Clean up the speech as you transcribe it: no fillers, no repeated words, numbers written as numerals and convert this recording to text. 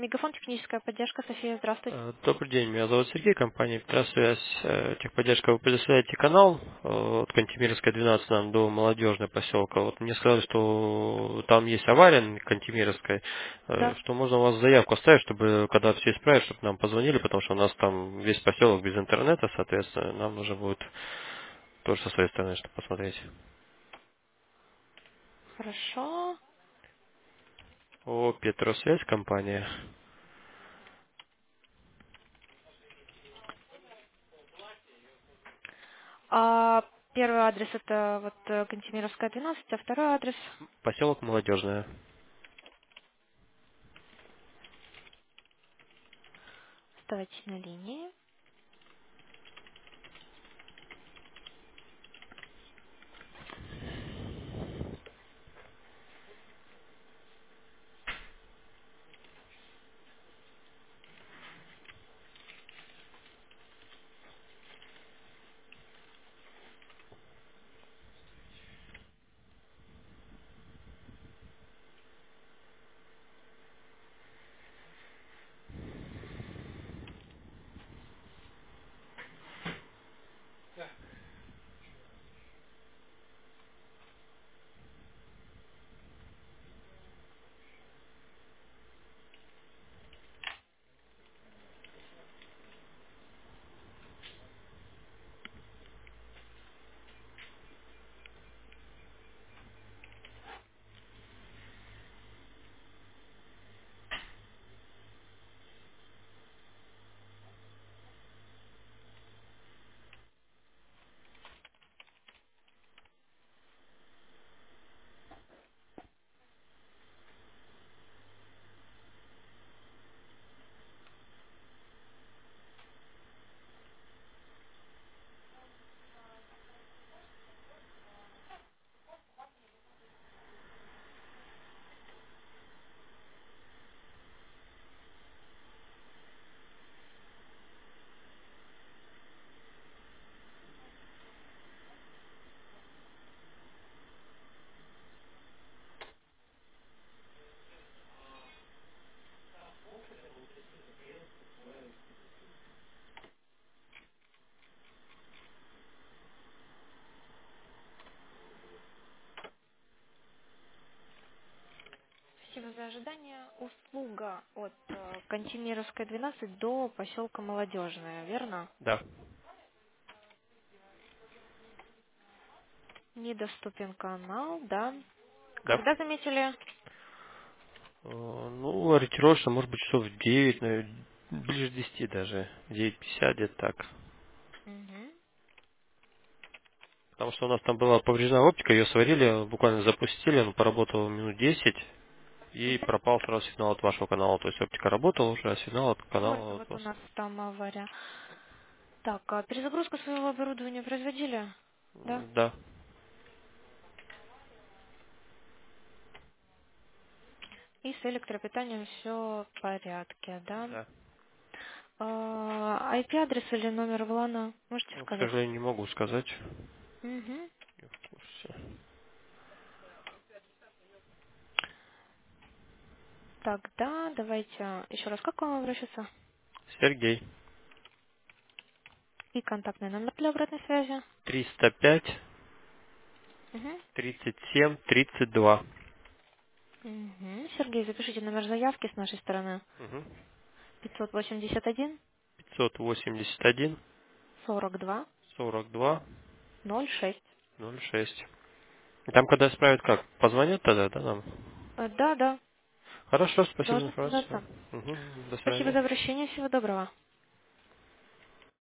Мегафон, техническая поддержка. София, здравствуйте. Добрый день, меня зовут Сергей, компания Петросвязь, техподдержка. Вы предоставляете канал от Кантемировской 12 нам до Молодежной поселка. Вот мне сказали, что там есть авария на Кантемировской, Да, что можно у вас заявку оставить, чтобы когда все исправят, чтобы нам позвонили, потому что у нас там весь поселок без интернета, соответственно, нам нужно будет тоже со своей стороны что посмотреть. хорошо. О, Петросвязь компания. А первый адрес это вот Кантемировская, 12, а второй адрес. Поселок Молодежная. Оставайтесь на линии. Спасибо за ожидание. Услуга от Кантемировской, 12 до поселка Молодежная, верно? Да, Недоступен канал, да. да. Когда заметили? Ну, ориентировочно, может быть, часов в 9, ближе к 10 даже. 9:50 где-то так. Угу. Потому что у нас там была повреждена оптика, ее сварили, буквально запустили, он поработал минут 10 и пропал сразу сигнал от вашего канала. То есть оптика работала уже, а сигнал от Вот, канала от вот у вас. нас там авария. Так, а перезагрузку своего оборудования производили? Да. Да, И с электропитанием все в порядке, да? да. IP-адрес или номер ВЛАНа можете Ну, к сказать? сожалению, не могу сказать. Угу. Не в курсе. Тогда давайте еще раз, как к вам обращаться? Сергей. И контактный номер для обратной связи. 305 Угу. 37 32. Угу. Сергей, запишите номер заявки с нашей стороны. Угу. 581 581 42 42 06. 06. Там, когда исправят как? Позвонят тогда, да, нам? Да, да, Хорошо, спасибо за должны информацию. связаться. Мгм, до Спасибо свидания. за обращение, всего доброго.